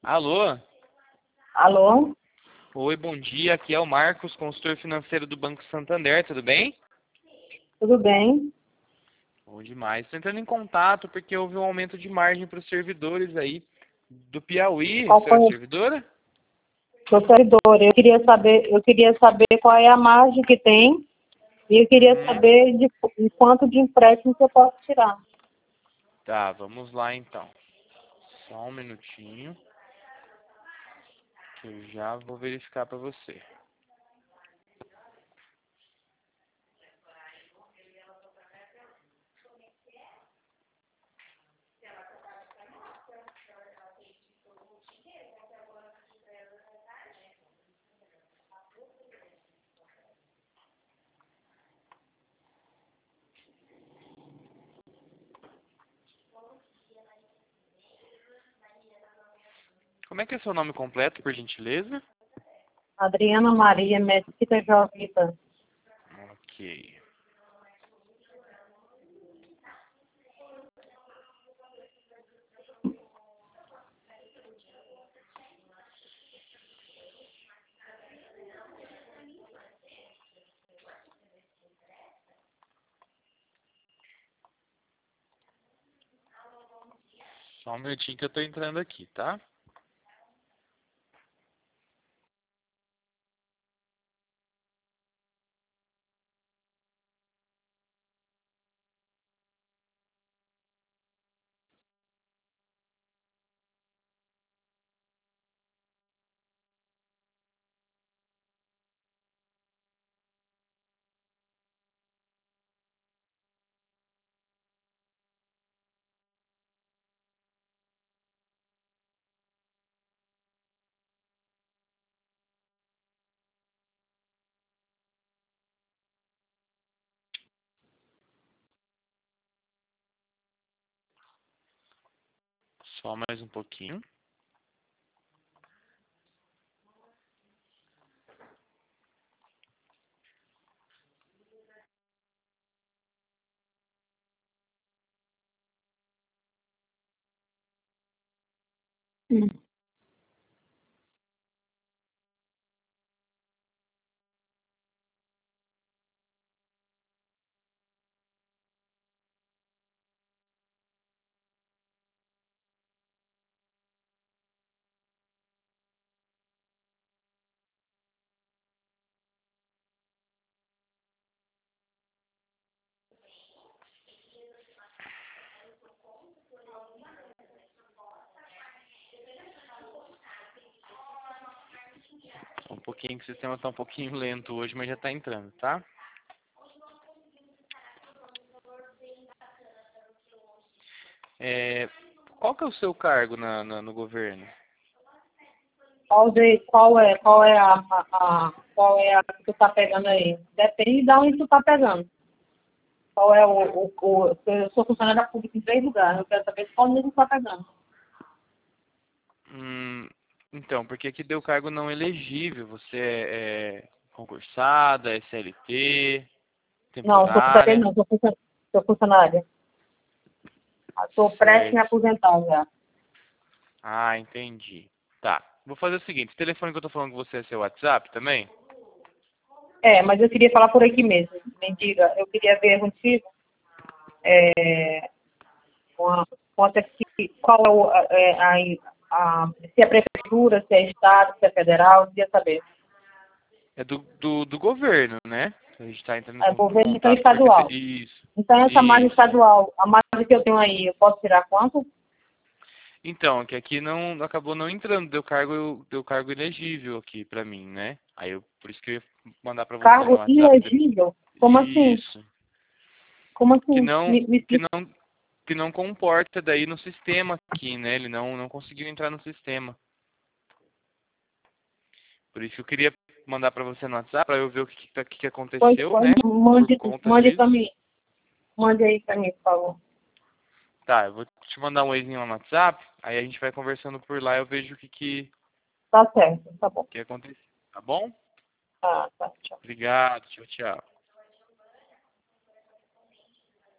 Alô? Alô? Oi, bom dia. Aqui é o Marcos, consultor financeiro do Banco Santander, tudo bem? Tudo bem? Bom demais. Estou entrando em contato porque houve um aumento de margem para os servidores aí do Piauí. Qual Você é foi? servidora? Sou servidor. Eu queria saber qual é a margem que tem e eu queria Uhum. saber de quanto de empréstimo que eu posso tirar. Tá, vamos lá então. Só um minutinho que eu já vou verificar para você. Como é que é seu nome completo, por gentileza? Adriana Maria Mesquita Jovita. Ok. Só um minutinho que eu estou entrando aqui, tá? Só mais um pouquinho. Só um pouquinho que o sistema está um pouquinho lento hoje, mas já está entrando, tá? É, qual que é o seu cargo no governo? Qual é a que tu tá pegando aí? Depende de onde tu tá pegando. Qual é eu sou funcionária pública em 3 lugares. Eu quero saber qual nível tu tá pegando. Então, porque aqui deu cargo não elegível. Você é concursada, é CLT, Não, sou CLT temporária, não, sou funcionária. Estou prestes a me certo? aposentar já. Ah, entendi. Tá. Vou fazer o seguinte, o telefone que eu tô falando com você é seu WhatsApp também? É, mas eu queria falar por aqui mesmo. Me diga, eu queria ver contigo uma, qual é se é prefeitura, se é estado, se é federal, eu queria saber. É do governo, né? A gente tá entrando É em governo, então contato porque... estadual. Isso, Então essa margem isso. estadual, a margem que eu tenho aí, eu posso tirar quanto? Então, que aqui não acabou não entrando, deu cargo ilegível aqui pra mim, né? Aí eu, por isso que eu ia mandar pra você no Cargo WhatsApp. ilegível? Como assim? Isso. Como Que assim? não, Me que explica. não, que não comporta daí no sistema aqui, né? Ele não conseguiu entrar no sistema. Por isso eu queria mandar pra você no WhatsApp pra eu ver o que Pois, aconteceu, né? Por mande, conta mande disso. para mim. Mande aí para mim, por favor. Tá, eu vou te mandar um oizinho lá no WhatsApp, aí a gente vai conversando por lá e eu vejo Tá certo, tá bom. que aconteceu. Tá bom? Tá, tá, tchau. Obrigado, tchau, tchau.